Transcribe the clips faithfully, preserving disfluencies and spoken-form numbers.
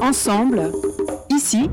Ensemble, ici,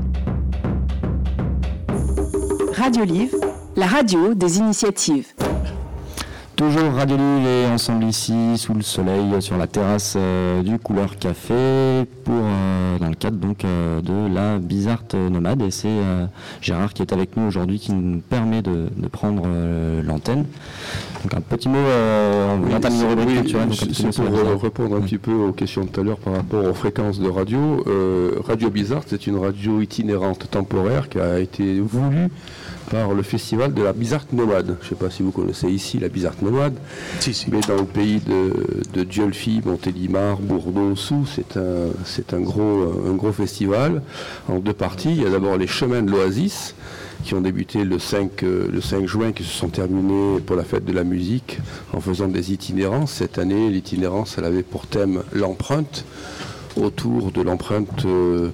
Radio Livre, la radio des initiatives. Toujours Radio Livre et ensemble ici, sous le soleil, sur la terrasse euh, du Couleur Café, pour, euh, dans le cadre donc, euh, de la Bizart Nomade. Et c'est euh, Gérard qui est avec nous aujourd'hui, qui nous permet de, de prendre euh, l'antenne. Donc un petit mot, euh, on oui, entame une rubrique culturelle. C'est, c'est pour euh, répondre un petit peu aux questions de tout à l'heure par rapport aux fréquences de radio. Euh, radio Bizart, c'est une radio itinérante temporaire qui a été voulue par le festival de la Bizart Nomade. Je ne sais pas si vous connaissez ici la Bizart Nomade, si, si. Mais dans le pays de, de Dieulfi, Montélimar, Bourdeaux, Sousse, c'est un, c'est un gros, un gros festival en deux parties. Il y a d'abord les chemins de l'Oasis qui ont débuté le cinq, le cinq juin, qui se sont terminés pour la fête de la musique en faisant des itinérances. Cette année, l'itinérance, elle avait pour thème l'empreinte, autour de l'empreinte euh,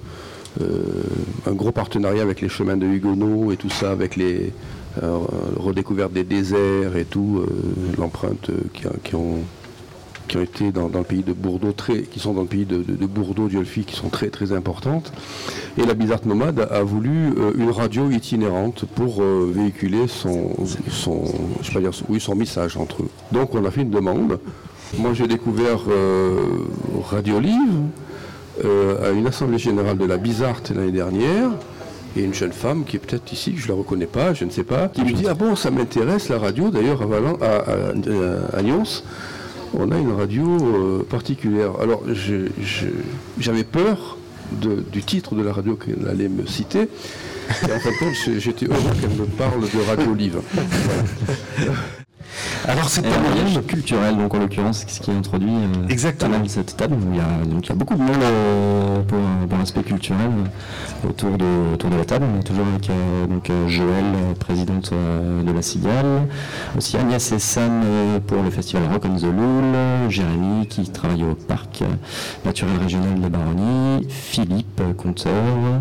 Euh, un gros partenariat avec les chemins de Huguenot et tout ça, avec les euh, redécouvertes des déserts et tout, euh, l'empreinte euh, qui, a, qui, ont, qui ont été dans, dans le pays de Bourdeaux, très, qui sont dans le pays de, de, de Bourdeaux, Dieulfi, qui sont très très importantes. Et la Bizart Nomade a voulu euh, une radio itinérante pour euh, véhiculer son, son, je sais pas dire, oui, son message entre eux. Donc on a fait une demande. Moi j'ai découvert euh, Radio Livre. Euh, à une assemblée générale de la Bizart l'année dernière, et une jeune femme qui est peut-être ici, que je ne la reconnais pas, je ne sais pas, qui me dit « Ah bon, ça m'intéresse la radio, d'ailleurs à, Valence, à, à, à Nyons, on a une radio euh, particulière. » Alors je, je, j'avais peur de, du titre de la radio qu'elle allait me citer, et en fin de compte j'étais heureux qu'elle me parle de Radio Livre. Voilà. Alors c'est un voyage culturel, donc en l'occurrence, ce qui est introduit euh, exactement à cette table. Il y a, donc, il y a beaucoup de monde euh, pour, pour l'aspect culturel euh, autour, de, autour de la table. On est toujours avec euh, donc, euh, Joël, présidente euh, de la Cigale, aussi Agnès et Sam euh, pour le festival Rock on the Loul, Jérémy qui travaille au parc naturel régional de Baronnie, Philippe, conteur,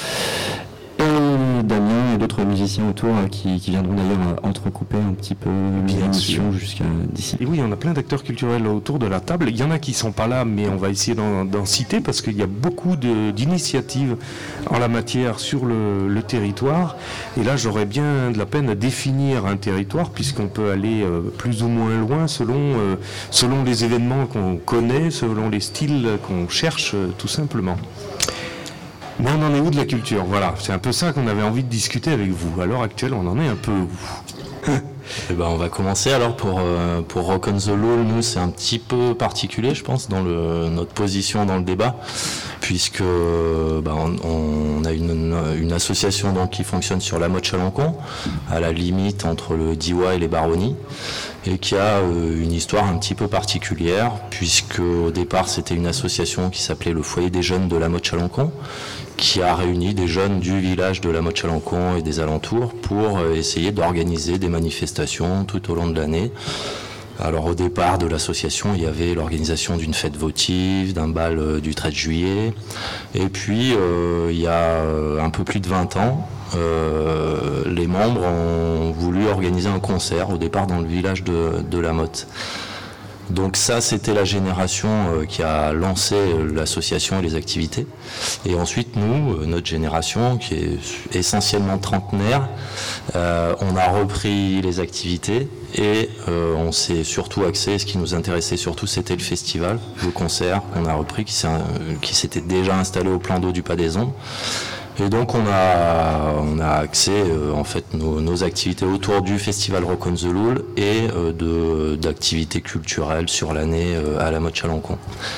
et Damien et d'autres musiciens autour euh, qui, qui viendront d'ailleurs euh, entrecouper un petit peu l'émission jusqu'à d'ici. Et oui, on a plein d'acteurs culturels autour de la table. Il y en a qui ne sont pas là, mais on va essayer d'en, d'en citer parce qu'il y a beaucoup de, d'initiatives en la matière sur le, le territoire. Et là, j'aurais bien de la peine à définir un territoire puisqu'on peut aller euh, plus ou moins loin selon, euh, selon les événements qu'on connaît, selon les styles qu'on cherche, euh, tout simplement. Mais on en est où de la culture ? Voilà, c'est un peu ça qu'on avait envie de discuter avec vous. À l'heure actuelle, on en est un peu où ? Eh ben, on va commencer alors pour, euh, pour Rock on the Loul. Nous, c'est un petit peu particulier, je pense, dans le, notre position dans le débat, puisque ben, on, on a une, une association donc, qui fonctionne sur la Motte-Chalancon, à la limite entre le Diois et les Baronnies, et qui a euh, une histoire un petit peu particulière, puisque au départ, c'était une association qui s'appelait le Foyer des Jeunes de la Motte-Chalancon, qui a réuni des jeunes du village de la Motte-Chalancon et des alentours pour euh, essayer d'organiser des manifestations tout au long de l'année. Alors au départ de l'association, il y avait l'organisation d'une fête votive, d'un bal euh, du treize juillet, et puis euh, il y a euh, un peu plus de vingt ans, euh, les membres ont voulu organiser un concert au départ dans le village de, de la Motte. Donc ça, c'était la génération euh, qui a lancé euh, l'association et les activités. Et ensuite, nous, euh, notre génération, qui est essentiellement trentenaire, euh, on a repris les activités et euh, on s'est surtout axé, ce qui nous intéressait surtout, c'était le festival, le concert qu'on a repris, qui, s'est, euh, qui s'était déjà installé au plan d'eau du Pas des Ondes. Et donc on a, on a axé euh, en fait nos, nos activités autour du festival Rock on the Loul et euh, de, d'activités culturelles sur l'année euh, à la Motte-Chalancon.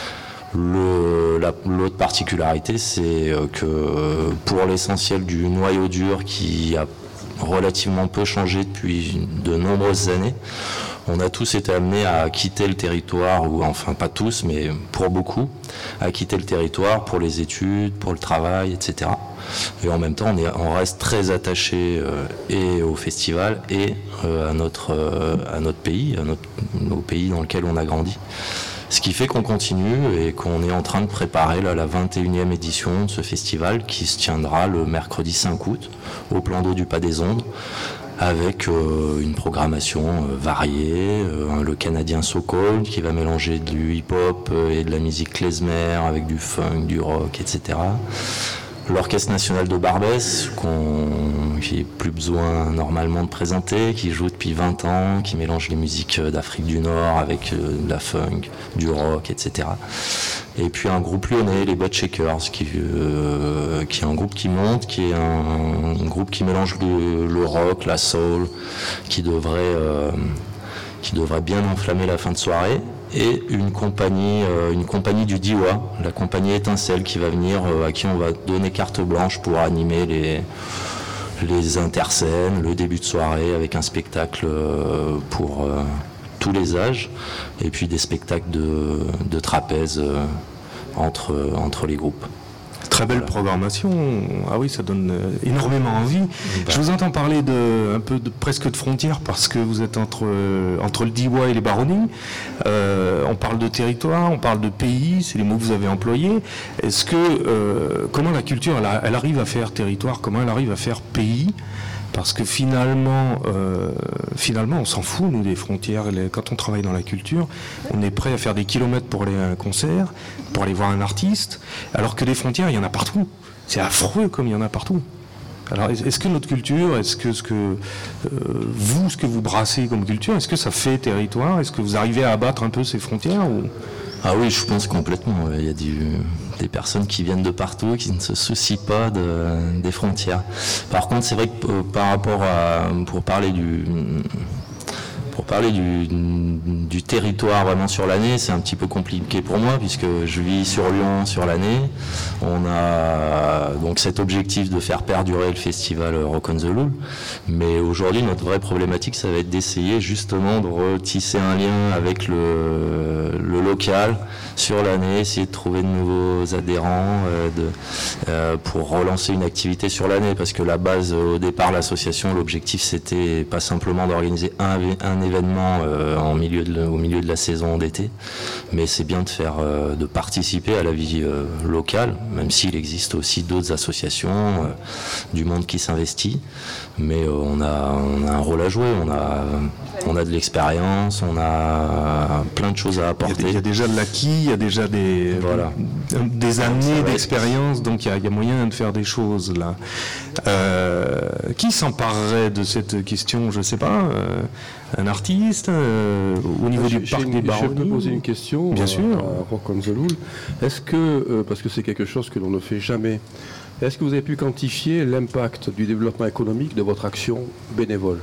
Le, la, l'autre particularité, c'est que pour l'essentiel du noyau dur qui a relativement peu changé depuis de nombreuses années, on a tous été amenés à quitter le territoire, ou enfin pas tous, mais pour beaucoup, à quitter le territoire pour les études, pour le travail, et cetera. Et en même temps, on, est, on reste très attaché euh, et au festival et euh, à, notre, euh, à notre pays, à notre, au pays dans lequel on a grandi. Ce qui fait qu'on continue et qu'on est en train de préparer là, la vingt et unième édition de ce festival qui se tiendra le mercredi cinq août au plan d'eau du Pas des Ondes, avec euh, une programmation euh, variée, euh, le Canadien So Cold qui va mélanger du hip-hop et de la musique klezmer avec du funk, du rock, et cetera. L'Orchestre National de Barbès, qu'on j'ai plus besoin normalement de présenter, qui joue depuis vingt ans, qui mélange les musiques d'Afrique du Nord avec euh, de la funk, du rock, et cetera. Et puis un groupe lyonnais, les Butt Shakers, qui, euh, qui est un groupe qui monte, qui est un, un groupe qui mélange le, le rock, la soul, qui devrait, euh, qui devrait bien enflammer la fin de soirée. Et une compagnie, euh, une compagnie du D I W A, la compagnie Étincelle, qui va venir, euh, à qui on va donner carte blanche pour animer les, les interscènes, le début de soirée avec un spectacle euh, pour euh, tous les âges, et puis des spectacles de, de trapèze euh, entre, entre les groupes. Très belle programmation. Ah oui, ça donne énormément envie. Bah. Je vous entends parler de un peu de presque de frontières parce que vous êtes entre entre le D I W A et les baronnies. Euh, on parle de territoire, on parle de pays, c'est les mots que vous avez employés. Est-ce que euh, comment la culture elle, elle arrive à faire territoire, comment elle arrive à faire pays? Parce que finalement, euh, finalement, on s'en fout, nous, des frontières. Quand on travaille dans la culture, on est prêt à faire des kilomètres pour aller à un concert, pour aller voir un artiste, alors que des frontières, il y en a partout. C'est affreux comme il y en a partout. Alors, est-ce que notre culture, est-ce que, ce que euh, vous, ce que vous brassez comme culture, est-ce que ça fait territoire? Est-ce que vous arrivez à abattre un peu ces frontières ou... Ah oui, je pense complètement. Il y a du, des personnes qui viennent de partout, qui ne se soucient pas de, des frontières. Par contre, c'est vrai que euh, par rapport à, pour parler du, pour parler du, du territoire vraiment sur l'année, c'est un petit peu compliqué pour moi puisque je vis sur Lyon sur l'année. On a donc cet objectif de faire perdurer le festival Rock on the Loul. Mais aujourd'hui, notre vraie problématique, ça va être d'essayer justement de retisser un lien avec le, le local sur l'année, essayer de trouver de nouveaux adhérents euh, de, euh, pour relancer une activité sur l'année. Parce que la base, au départ, l'association, l'objectif, c'était pas simplement d'organiser un, un événement euh, en milieu de, au milieu de la saison d'été, mais c'est bien de faire, euh, de participer à la vie euh, locale, même s'il existe aussi d'autres associations, euh, du monde qui s'investit. Mais euh, on a, on a un rôle à jouer, on a, on a de l'expérience, on a plein de choses à apporter. Il y a, il y a déjà de l'acquis, il y a déjà des, voilà. des années d'expérience, donc il y, a, il y a moyen de faire des choses là. Euh, qui s'emparerait de cette question, je ne sais pas, euh, un artiste euh, au niveau je, du parc une, des Baronnies? Je peux poser une question Bien à, sûr. à Rock on the Loul. Est-ce que, euh, parce que c'est quelque chose que l'on ne fait jamais, est-ce que vous avez pu quantifier l'impact du développement économique de votre action bénévole?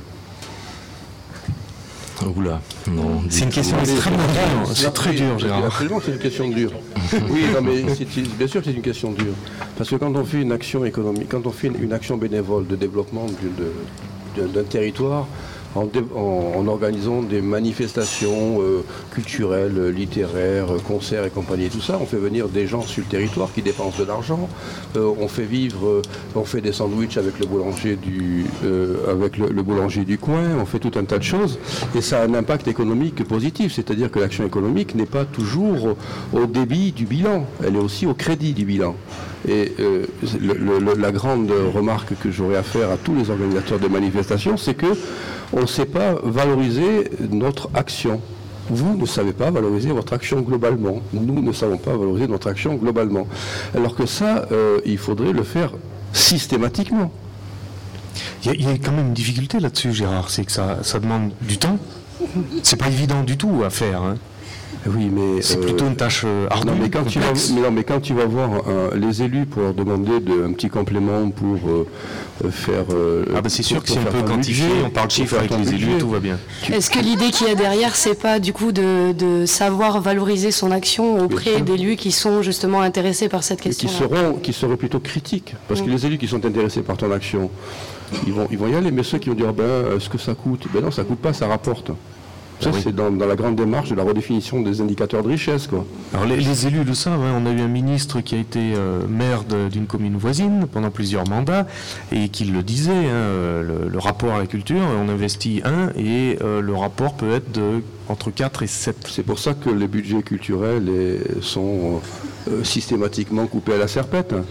Oula, non. C'est une question extrêmement dure. C'est très dur, Gérard. Absolument, c'est une question dure. Oui, non, mais c'est, bien sûr que c'est une question dure. Parce que quand on fait une action économique, quand on fait une, une action bénévole de développement de, de, d'un territoire, En, dé, en, en organisant des manifestations euh, culturelles, littéraires, concerts et compagnie, tout ça, on fait venir des gens sur le territoire qui dépensent de l'argent, euh, on fait vivre, euh, on fait des sandwichs avec le boulanger du, euh, avec le, le boulanger du coin, on fait tout un tas de choses, et ça a un impact économique positif, c'est-à-dire que l'action économique n'est pas toujours au débit du bilan, elle est aussi au crédit du bilan. Et euh, le, le, la grande remarque que j'aurais à faire à tous les organisateurs de manifestations, c'est que on ne sait pas valoriser notre action. Vous ne savez pas valoriser votre action globalement. Nous ne savons pas valoriser notre action globalement. Alors que ça, euh, il faudrait le faire systématiquement. Il y, y a quand même une difficulté là-dessus, Gérard, c'est que ça, ça demande du temps. C'est pas évident du tout à faire. Hein. Oui, mais c'est euh, plutôt une tâche euh, ardue. Non, mais quand tu vas, mais non, mais quand tu vas voir euh, les élus pour leur demander de, un petit complément pour euh, faire. Euh, ah ben c'est sûr que si on peut quantifier, on parle chiffres avec les élus, tout va bien. Est-ce que l'idée qu'il y a derrière, c'est pas du coup de, de savoir valoriser son action auprès d'élus qui sont justement intéressés par cette question? Qui seront, qui seront plutôt critiques, parce mmh. que les élus qui sont intéressés par ton action, ils vont, ils vont y aller, mais ceux qui vont dire ben, est-ce que ça coûte? Ben non, ça coûte pas, ça rapporte. Ça, oui. C'est dans, dans la grande démarche de la redéfinition des indicateurs de richesse, quoi. Alors les, les élus le savent, hein, on a eu un ministre qui a été euh, maire de, d'une commune voisine pendant plusieurs mandats et qui le disait, hein, le, le rapport à la culture, on investit un et euh, le rapport peut être de entre quatre et sept. C'est pour ça que les budgets culturels est, sont euh, systématiquement coupés à la serpette.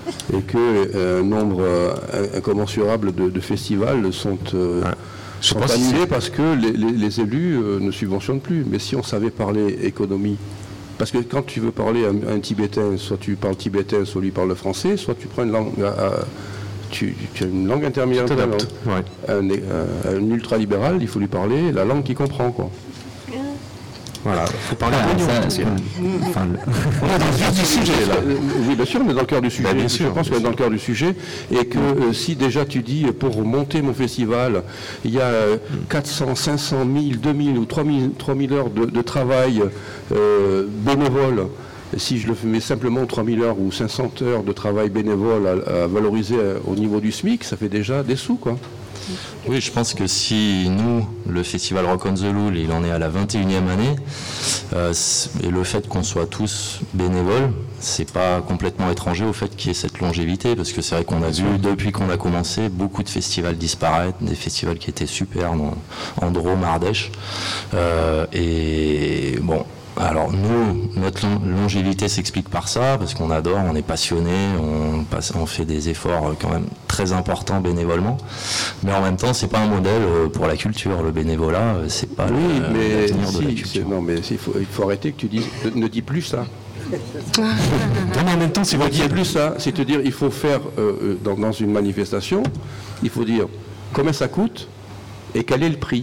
et que euh, un nombre euh, incommensurable de, de festivals sont, euh, ouais. sont annulés si parce que les, les, les élus euh, ne subventionnent plus. Mais si on savait parler économie, parce que quand tu veux parler à un, à un Tibétain, soit tu parles tibétain, soit lui parle le français, soit tu prends une langue, à, à, tu, tu as une langue intermédiaire. Ouais. Un, un, un ultralibéral, il faut lui parler la langue qu'il comprend, quoi. Voilà, il faut parler ah, de ça, enfin, le... On est dans le cœur du sujet, là. Oui, bien sûr, on est dans le cœur du sujet. Bien sûr, je pense qu'on est dans le cœur du sujet. Et que euh, si déjà tu dis, pour monter mon festival, il y a euh, quatre cents, cinq cents mille, deux mille ou trois mille heures de, de travail euh, bénévole, si je le mets simplement trois mille heures ou cinq cents heures de travail bénévole à, à valoriser au niveau du SMIC, ça fait déjà des sous, quoi. Oui, je pense que si nous, le festival Rock on the Loul, il en est à la vingt et unième année, euh, et le fait qu'on soit tous bénévoles, c'est pas complètement étranger au fait qu'il y ait cette longévité, parce que c'est vrai qu'on a vu, depuis qu'on a commencé, beaucoup de festivals disparaître, des festivals qui étaient super en, en Drôme, Ardèche, euh, et bon... Alors nous, notre longévité s'explique par ça, parce qu'on adore, on est passionné, on, passe, on fait des efforts quand même très importants bénévolement, mais en même temps c'est pas un modèle pour la culture, le bénévolat, c'est pas oui, le, mais l'avenir si, de la culture. Non mais il faut, il faut arrêter que tu dises, ne dis plus ça. Non, mais en même temps c'est ne vrai dis plus ça, c'est te dire il faut faire euh, dans, dans une manifestation, il faut dire combien ça coûte et quel est le prix.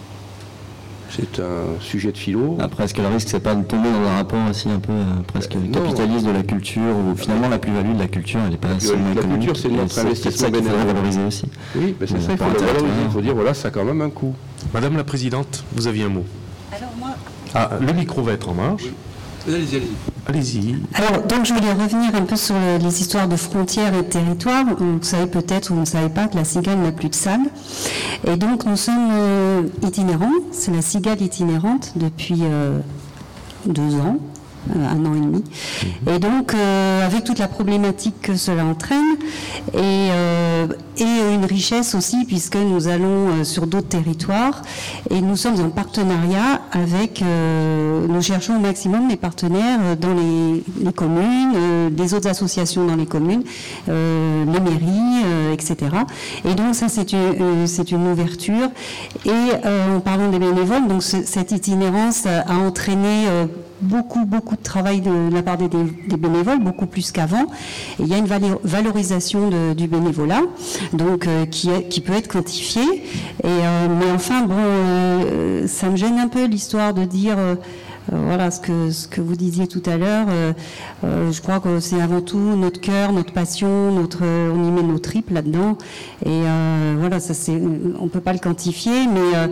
C'est un sujet de philo. Après, est-ce que le risque, c'est pas de tomber dans un rapport aussi un peu euh, presque euh, capitaliste de la culture, où finalement la plus-value de la culture, elle n'est pas seulement la économique. culture, c'est notre investissement bénévole. Valoriser aussi. Oui, mais c'est ça, il faut le valoriser. Il faut dire, voilà, ça a quand même un coût. Madame la Présidente, vous aviez un mot. Alors moi... Ah, le micro va être en marche. Allez-y, allez-y. Allez-y. Alors, donc, je voulais revenir un peu sur le, les histoires de frontières et de territoires. Vous savez peut-être ou vous ne savez pas que la Cigale n'a plus de salle. Et donc, nous sommes euh, itinérants. C'est la Cigale itinérante depuis euh, deux ans, euh, un an et demi. Mmh. Et donc, euh, avec toute la problématique que cela entraîne, et, euh, et une richesse aussi, puisque nous allons euh, sur d'autres territoires, et nous sommes en partenariat avec, euh, nous cherchons au maximum des partenaires dans les, les communes, euh, des autres associations dans les communes, euh, les mairies, euh, et cetera. Et donc ça c'est une, euh, c'est une ouverture. Et euh, en parlant des bénévoles, donc ce, cette itinérance a, a entraîné euh, beaucoup, beaucoup de travail de, de la part des, des bénévoles, beaucoup plus qu'avant. Et il y a une valorisation de, du bénévolat, donc euh, qui, est, qui peut être quantifiée. Et, euh, mais enfin, bon, euh, ça me gêne un peu l'histoire de dire... Euh, Euh, voilà ce que, ce que vous disiez tout à l'heure. Euh, euh, je crois que c'est avant tout notre cœur, notre passion, notre, on y met nos tripes là-dedans. Et euh, voilà, ça c'est, on peut pas le quantifier, mais. Euh,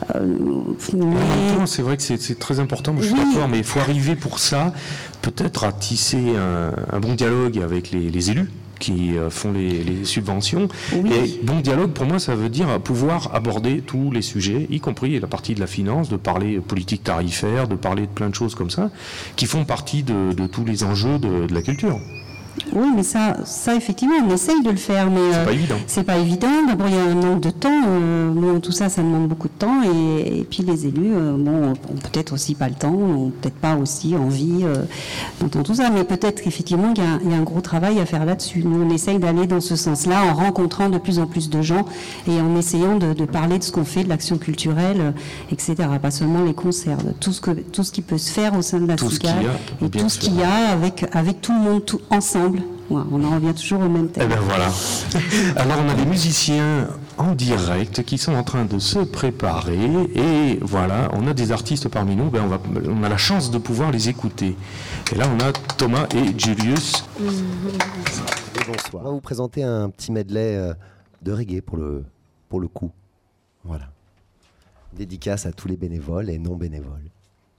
mais... En même temps, c'est vrai que c'est, c'est très important. Moi, je suis oui. d'accord, mais il faut arriver pour ça, peut-être à tisser un, un bon dialogue avec les, les élus qui font les, les subventions. Oui. Et bon dialogue, pour moi, ça veut dire pouvoir aborder tous les sujets, y compris la partie de la finance, de parler politique tarifaire, de parler de plein de choses comme ça, qui font partie de, de tous les enjeux de, de la culture. Oui, mais ça, ça effectivement, on essaye de le faire, mais c'est euh, pas évident. C'est pas évident. D'abord, il y a un manque de temps. Euh, bon, tout ça, ça demande beaucoup de temps, et, et puis les élus, euh, bon, ont peut-être aussi pas le temps, ont peut-être pas aussi envie euh, d'entendre tout ça, mais peut-être qu'effectivement, il y, a, il y a un gros travail à faire là-dessus. Nous, on essaye d'aller dans ce sens-là, en rencontrant de plus en plus de gens et en essayant de, de parler de ce qu'on fait, de l'action culturelle, euh, et cetera. Pas seulement les concerts, tout ce que, tout ce qui peut se faire au sein de la Cigale et tout ce qu'il y a avec avec tout le monde, tout ensemble. Ouais, on en revient toujours au même thème. Eh ben voilà. Alors on a des musiciens en direct qui sont en train de se préparer et voilà, on a des artistes parmi nous, ben on, va, on a la chance de pouvoir les écouter. Et là on a Thomas et Julius. Et bonsoir. On va vous présenter un petit medley de reggae pour le, pour le coup. Voilà. Dédicace à tous les bénévoles et non bénévoles.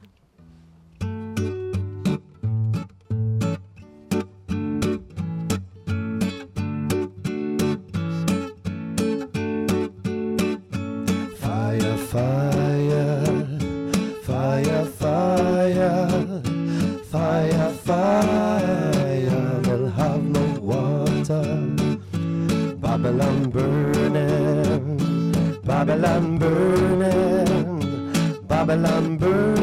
Fire, fire, fire, fire, fire, will have no water. Babylon burning, Babylon burning, Babylon burning.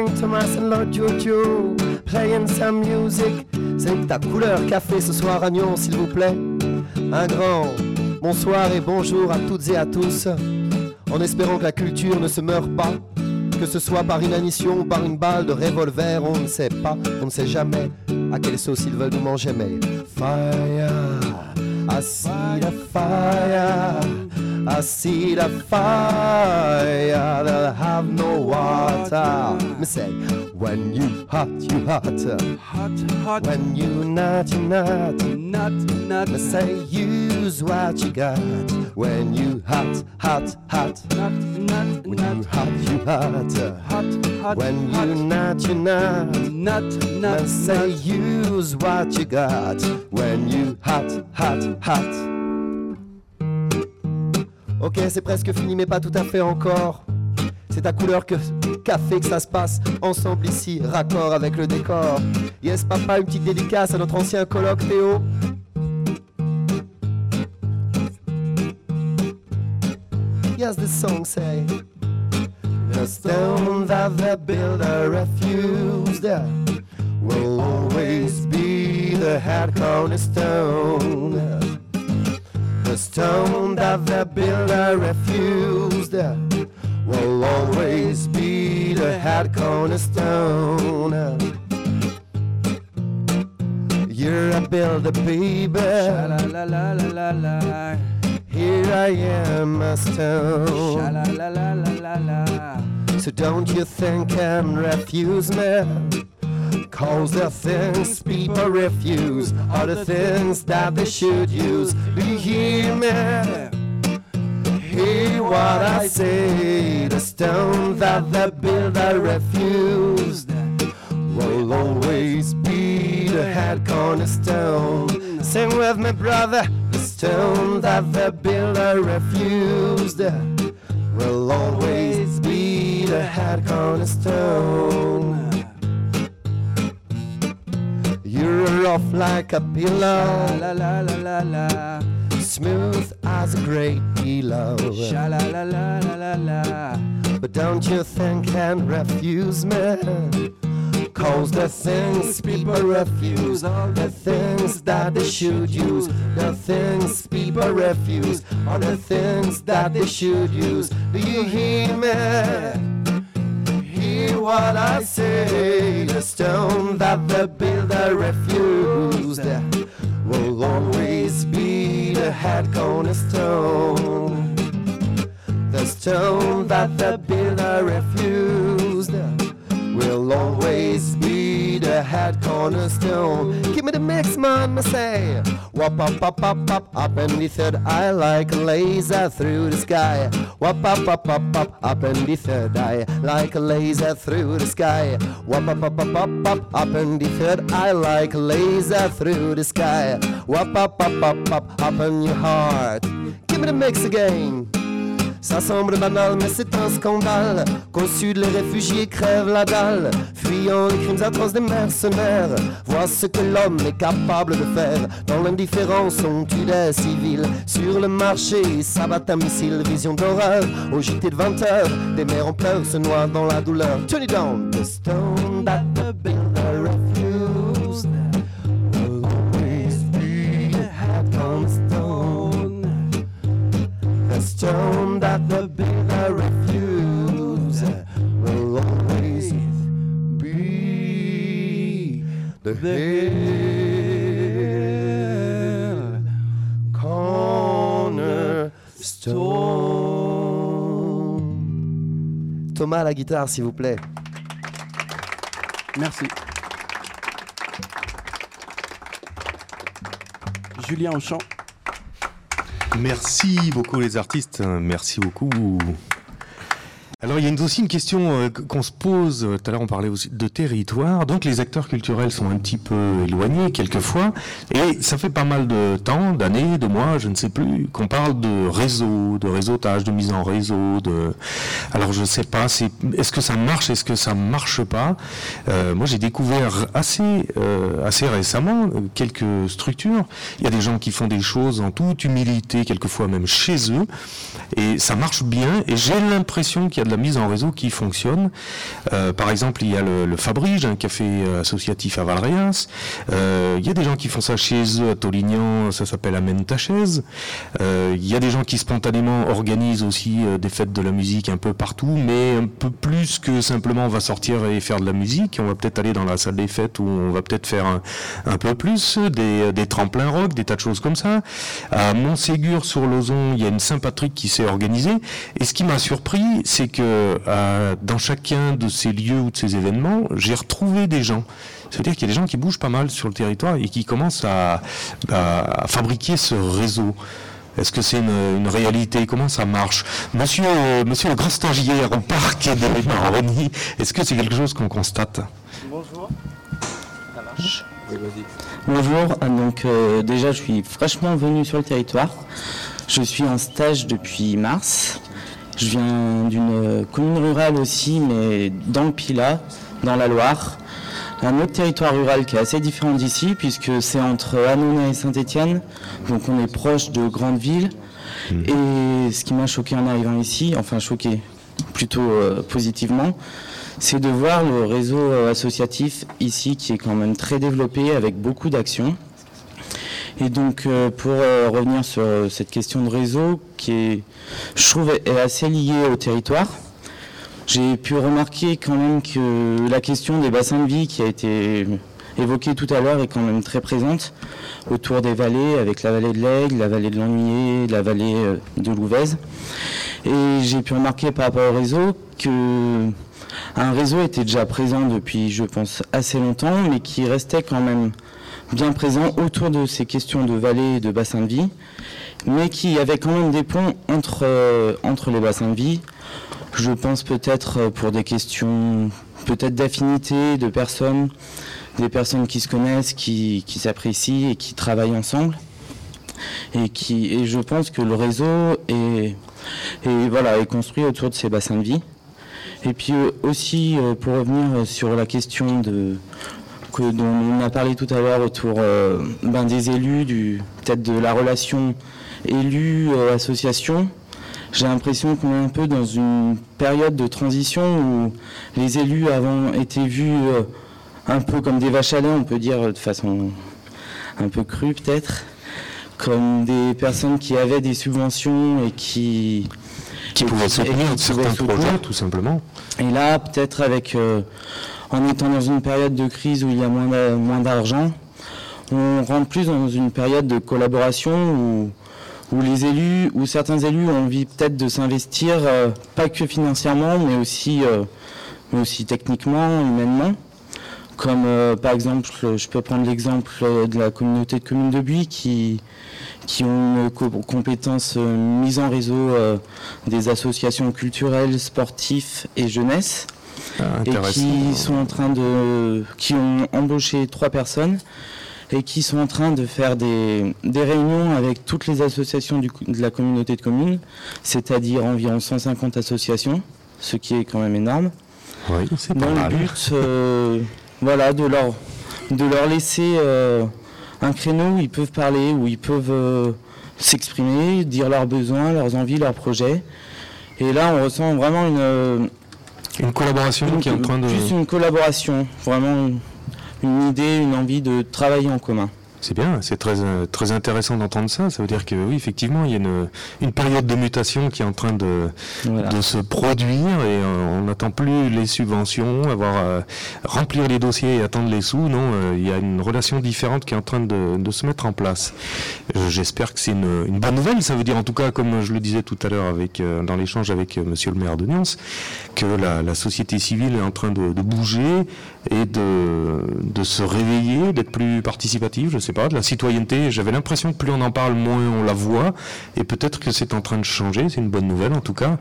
Saint Thomas and Lord Jojo, playing some music. C'est ta couleur café ce soir à Nyon, s'il vous plaît. Un grand bonsoir et bonjour à toutes et à tous, en espérant que la culture ne se meure pas, que ce soit par inanition ou par une balle de revolver, on ne sait pas, on ne sait jamais à quelle sauce ils veulent nous manger, mais fire, I see the fire, I see the fire, they'll have no water. Me say, when you hot, you hot, hot, hot. When you not, you not, not, not. Me say, use what you got. When you hot, hot, hot, not, not, when you hot, you hot, hot, hot. When you not, you not, not, not. Me say, use what you got. When you hot, hot, hot. Ok, c'est presque fini, mais pas tout à fait encore. C'est ta couleur que café que ça se passe ensemble ici, raccord avec le décor. Yes, papa, une petite dédicace à notre ancien coloc Théo. Yes, the song say, the stone that the builder refused will always be the head cornerstone. The stone that the builder refused will always be the head cornerstone. You're a builder, baby. Sha-la-la-la-la-la-la. Here I am, a stone. Sha-la-la-la-la-la-la. So don't you think and refuse me, 'cause the things people refuse are the things that they should use. Do you hear me? Hear what I say. The stone that the builder refused will always be the head cornerstone. Sing with me, brother. The stone that the builder refused will always be the head cornerstone. You're rough like a pillow, la la la la la, smooth as a great pillow, sha la la la la la la. But don't you think and refuse me, 'cause the things people refuse are the things that they should use. The things people refuse are the things that they should use. Do you hear me? Hear what I say. The stone that the builder refused will always be the head cornerstone. The stone that the builder refused will always be the head cornerstone. Give me the mix, man, me say. Wop up up up up up in the third eye like a laser through the sky. Wop up up up up up in the third eye like a laser through the sky. Wop up up up up up up in the third eye like a laser through the sky. Wop up up up up up in your heart. Give me the mix again. Ça semble banal, mais c'est un scandale qu'au sud les réfugiés crèvent la dalle, fuyant les crimes atroces des mercenaires. Vois ce que l'homme est capable de faire. Dans l'indifférence, on tue des civils. Sur le marché, s'abattent un missile. Vision d'horreur, au J T de vingt heures, des mères en pleurs se noient dans la douleur. Turn it down. The stone that the builder refused will always be the head cornerstone. The stone that the builder refused will always be the head cornerstone. Thomas à la guitare, s'il vous plaît. Merci. Julien au chant. Merci beaucoup les artistes, merci beaucoup. Alors il y a aussi une question euh, qu'on se pose, tout à l'heure on parlait aussi de territoire, donc les acteurs culturels sont un petit peu éloignés quelquefois, et ça fait pas mal de temps, d'années, de mois, je ne sais plus, qu'on parle de réseau, de réseautage, de mise en réseau, de... Alors je sais pas, c'est... est-ce que ça marche, est-ce que ça marche pas euh, Moi j'ai découvert assez, euh, assez récemment quelques structures, il y a des gens qui font des choses en toute humilité, quelquefois même chez eux, et ça marche bien, et j'ai l'impression qu'il y a de la mise en réseau qui fonctionne. Euh, par exemple, il y a le, le Fabrige, un café associatif à Valréas. Euh, il y a des gens qui font ça chez eux à Tolignan, ça s'appelle Amène ta chaise. Euh, il y a des gens qui spontanément organisent aussi euh, des fêtes de la musique un peu partout, mais un peu plus que simplement on va sortir et faire de la musique. On va peut-être aller dans la salle des fêtes où on va peut-être faire un, un peu plus, des, des tremplins rock, des tas de choses comme ça. À Montségur sur l'Ozon, il y a une Saint-Patrick qui s'est organisée. Et ce qui m'a surpris, c'est que euh, dans chacun de ces lieux ou de ces événements, j'ai retrouvé des gens. Ça veut dire qu'il y a des gens qui bougent pas mal sur le territoire et qui commencent à, à, à fabriquer ce réseau. Est-ce que c'est une, une réalité? Comment ça marche? Monsieur, euh, monsieur le grand stagiaire au parc de Maroni, est-ce que c'est quelque chose qu'on constate? Bonjour. Ça marche. Oui, vas-y. Bonjour, donc euh, déjà je suis fraîchement venu sur le territoire. Je suis en stage depuis mars. Je viens d'une commune rurale aussi, mais dans le Pilat, dans la Loire. Un autre territoire rural qui est assez différent d'ici, puisque c'est entre Annonay et Saint-Étienne, donc on est proche de grandes villes. Mmh. Et ce qui m'a choqué en arrivant ici, enfin choqué plutôt euh, positivement, c'est de voir le réseau euh, associatif ici qui est quand même très développé avec beaucoup d'actions. Et donc euh, pour euh, revenir sur euh, cette question de réseau qui est, je trouve, est assez liée au territoire, j'ai pu remarquer quand même que la question des bassins de vie qui a été évoquée tout à l'heure est quand même très présente autour des vallées, avec la vallée de l'Aigle, la vallée de l'Ennuyé, la vallée de l'Ouvèze. Et j'ai pu remarquer par rapport au réseau que un réseau était déjà présent depuis, je pense, assez longtemps, mais qui restait quand même bien présent autour de ces questions de vallées et de bassins de vie, mais qui avait quand même des ponts entre, euh, entre les bassins de vie. Je pense peut-être pour des questions peut-être d'affinité, de personnes, des personnes qui se connaissent, qui, qui s'apprécient et qui travaillent ensemble. Et, qui, et je pense que le réseau est, est, voilà, est construit autour de ces bassins de vie. Et puis aussi, pour revenir sur la question de, que, dont on a parlé tout à l'heure autour euh, ben des élus, du, peut-être de la relation élu-association, j'ai l'impression qu'on est un peu dans une période de transition où les élus avant étaient vus euh, un peu comme des vaches à lait, on peut dire de façon un peu crue peut-être, comme des personnes qui avaient des subventions et qui... Qui pouvaient soutenir certains projets, tout simplement. Et là, peut-être avec... Euh, en étant dans une période de crise où il y a moins, moins d'argent, on rentre plus dans une période de collaboration où... où les élus, où certains élus ont envie peut-être de s'investir, euh, pas que financièrement, mais aussi, euh, mais aussi techniquement, humainement. Comme euh, par exemple, je peux prendre l'exemple de la communauté de communes de Buis qui, qui ont une co- compétence euh, mise en réseau euh, des associations culturelles, sportives et jeunesse, ah, et qui sont en train de, qui ont embauché trois personnes. Et qui sont en train de faire des, des réunions avec toutes les associations du, de la communauté de communes, c'est-à-dire environ cent cinquante associations, ce qui est quand même énorme. Oui, c'est pas dans mal. le but euh, voilà, de, leur, de leur laisser euh, un créneau où ils peuvent parler, où ils peuvent euh, s'exprimer, dire leurs besoins, leurs envies, leurs projets. Et là, on ressent vraiment une... Une collaboration une, qui est en train de... Plus une collaboration, vraiment... une idée, une envie de travailler en commun. C'est bien, c'est très, très intéressant d'entendre ça. Ça veut dire que oui, effectivement, il y a une, une période de mutation qui est en train de, voilà. de se produire et euh, on n'attend plus les subventions, avoir euh, remplir les dossiers et attendre les sous. Non, euh, il y a une relation différente qui est en train de, de se mettre en place. Euh, j'espère que c'est une, une bonne nouvelle. Ça veut dire en tout cas, comme je le disais tout à l'heure avec, euh, dans l'échange avec euh, monsieur le maire de Nyons, que la, la société civile est en train de, de bouger et de, de se réveiller, d'être plus participative, je sais pas, de la citoyenneté. J'avais l'impression que plus on en parle, moins on la voit, et peut-être que c'est en train de changer, c'est une bonne nouvelle en tout cas.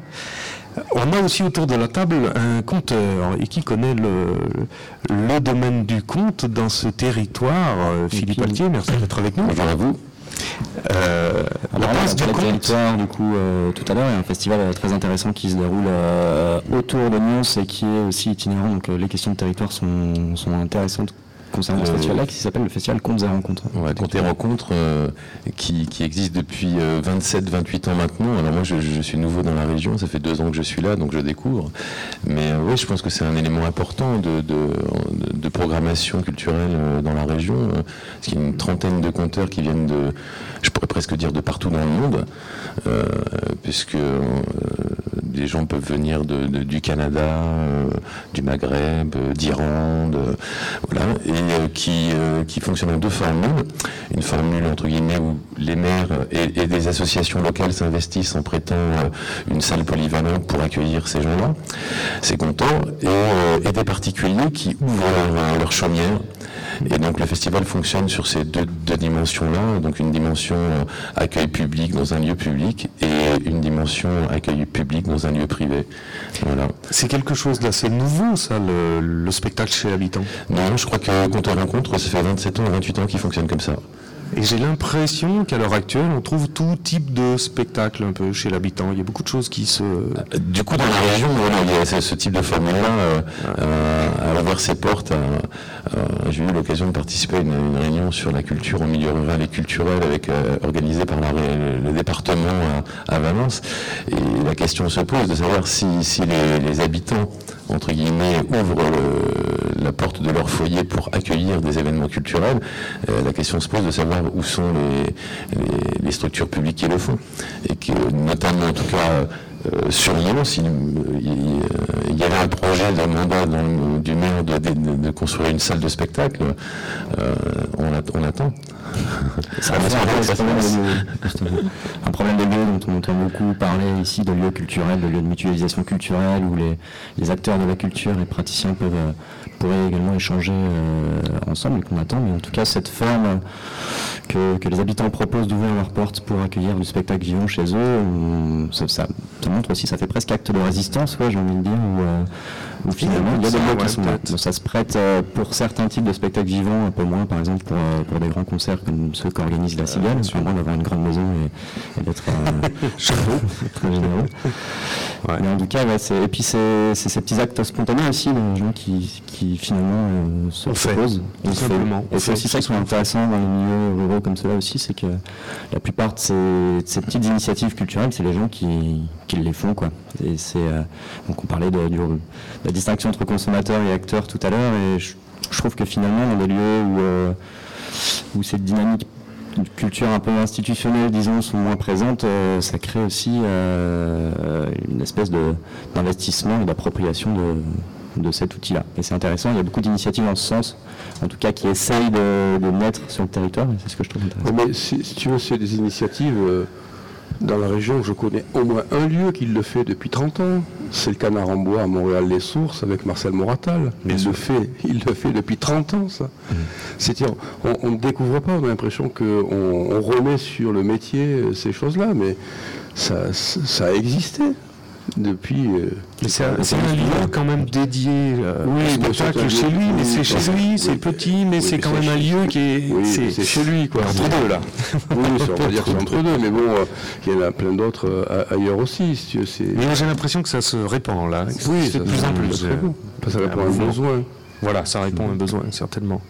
On a aussi autour de la table un conteur, et qui connaît le, le domaine du conte dans ce territoire. Philippe qui... Altier, merci d'être avec nous. Bonjour à vous. Euh, Alors la place du territoire, du coup, euh, tout à l'heure, il y a un festival euh, très intéressant qui se déroule euh, autour de Nyons et qui est aussi itinérant, donc euh, les questions de territoire sont, sont intéressantes concernant ce festival-là qui s'appelle le festival Contes et Rencontres. Ouais, Contes et Rencontres euh, qui, qui existe depuis euh, vingt-sept vingt-huit ans maintenant. Alors moi je, je suis nouveau dans la région, ça fait deux ans que je suis là, donc je découvre. Mais euh, oui, je pense que c'est un élément important de, de, de, de programmation culturelle euh, dans la région. Euh, parce qu'il y a une trentaine de conteurs qui viennent de, je pourrais presque dire de partout dans le monde, euh, puisque euh, des gens peuvent venir de, de, du Canada, euh, du Maghreb, euh, d'Iran, de, voilà, et euh, qui, euh, qui fonctionnent en deux formules. Une formule entre guillemets où les maires et, et des associations locales s'investissent en prêtant euh, une salle polyvalente pour accueillir ces gens-là, ces contents, et, euh, et des particuliers qui ouvrent leur, leur chaumière. Et donc le festival fonctionne sur ces deux, deux dimensions-là, donc une dimension euh, accueil public dans un lieu public et une dimension accueil public dans un lieu privé. Voilà. C'est quelque chose d'assez nouveau, ça, le, le spectacle chez l'habitant. Non, je crois que Contes et Rencontres, ça fait vingt-sept ans, vingt-huit ans qu'il fonctionne comme ça. Et j'ai l'impression qu'à l'heure actuelle, on trouve tout type de spectacle un peu chez l'habitant. Il y a beaucoup de choses qui se... Du coup, dans la région, voilà, il y a ce type de formule-là euh, euh, à ouvrir ses portes. Euh, euh, j'ai eu l'occasion de participer à une, une réunion sur la culture au milieu rural et culturel avec, euh, organisée par la, le, le département à, à Valence. Et la question se pose de savoir si, si les, les habitants, entre guillemets, ouvrent le, la porte de leur foyer pour accueillir des événements culturels. Euh, la question se pose de savoir où sont les, les, les structures publiques qui le font. Et que, notamment, en tout cas, euh, sur Lyon, s'il il, il y avait un projet d'un mandat dans le, du maire de, de, de construire une salle de spectacle, euh, on, on attend. Ça va un problème de lieu dont on entend beaucoup parler ici, de lieux culturels, de lieux de mutualisation culturelle, où les, les acteurs de la culture et praticiens peuvent, euh, pourraient également échanger euh, ensemble et qu'on attend. Mais en tout cas, cette forme que, que les habitants proposent d'ouvrir leurs portes pour accueillir du spectacle vivant chez eux, on, ça, ça, ça montre aussi, ça fait presque acte de résistance, ouais, j'ai envie de dire, où, euh, où finalement il y a des lieux qui sont là. Donc, ça se prête euh, pour certains types de spectacles vivants, un peu moins, par exemple pour, euh, pour des grands concerts comme ceux qu'organise la Cigale, euh, sûrement d'avoir une grande maison et, et d'être euh, très généreux. Ouais. Mais en tout cas, ouais, c'est, et puis c'est, c'est ces petits actes spontanés aussi, de gens qui, qui finalement euh, se proposent. Tout simplement. Et c'est aussi ça qui est intéressant dans les milieux ruraux comme cela aussi, c'est que la plupart de ces, de ces petites initiatives culturelles, c'est les gens qui, qui les font, quoi. Et c'est, euh, donc on parlait de, du, de la distinction entre consommateurs et acteurs tout à l'heure, et je, je trouve que finalement, dans des lieux où, euh, où cette dynamique de culture un peu institutionnelle, disons, sont moins présentes, euh, ça crée aussi euh, une espèce de, d'investissement et d'appropriation de, de cet outil-là. Et c'est intéressant, il y a beaucoup d'initiatives en ce sens, en tout cas qui essayent de, de naître sur le territoire, et c'est ce que je trouve intéressant. Mais si, si tu veux, c'est des initiatives... Euh... Dans la région, je connais au moins un lieu qui le fait depuis trente ans. C'est le Canard en Bois à Montréal-les-Sources avec Marcel Moratal. Il le fait, il le fait depuis trente ans, ça. Mmh. C'est-à-dire, on ne découvre pas, on a l'impression qu'on on remet sur le métier ces choses-là, mais ça, ça a existé depuis... Euh, mais c'est un, c'est un lieu quand même dédié euh, oui, au spectacle chez lui, mais c'est chez lui, c'est petit, mais oui, c'est quand même un lieu qui est... Oui, c'est, c'est chez lui, quoi. Entre deux, là. Oui, on va dire que c'est entre deux, mais bon, il euh, y en a plein d'autres euh, ailleurs aussi, si tu veux. C'est... Mais j'ai l'impression que ça se répand, là. Oui, c'est de plus en plus. Ça répond à un besoin. Voilà, ça répond à un besoin, certainement.